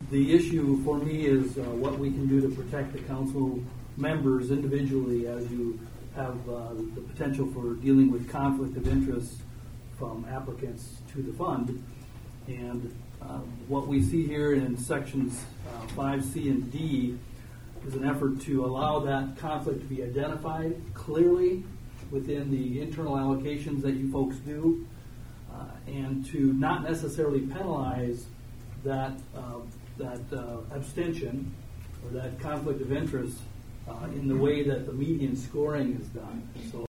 The issue for me is what we can do to protect the council members individually as you have the potential for dealing with conflict of interest from applicants to the fund. And what we see here in sections 5C and D is an effort to allow that conflict to be identified clearly within the internal allocations that you folks do, and to not necessarily penalize that abstention or that conflict of interest in the way that the median scoring is done. So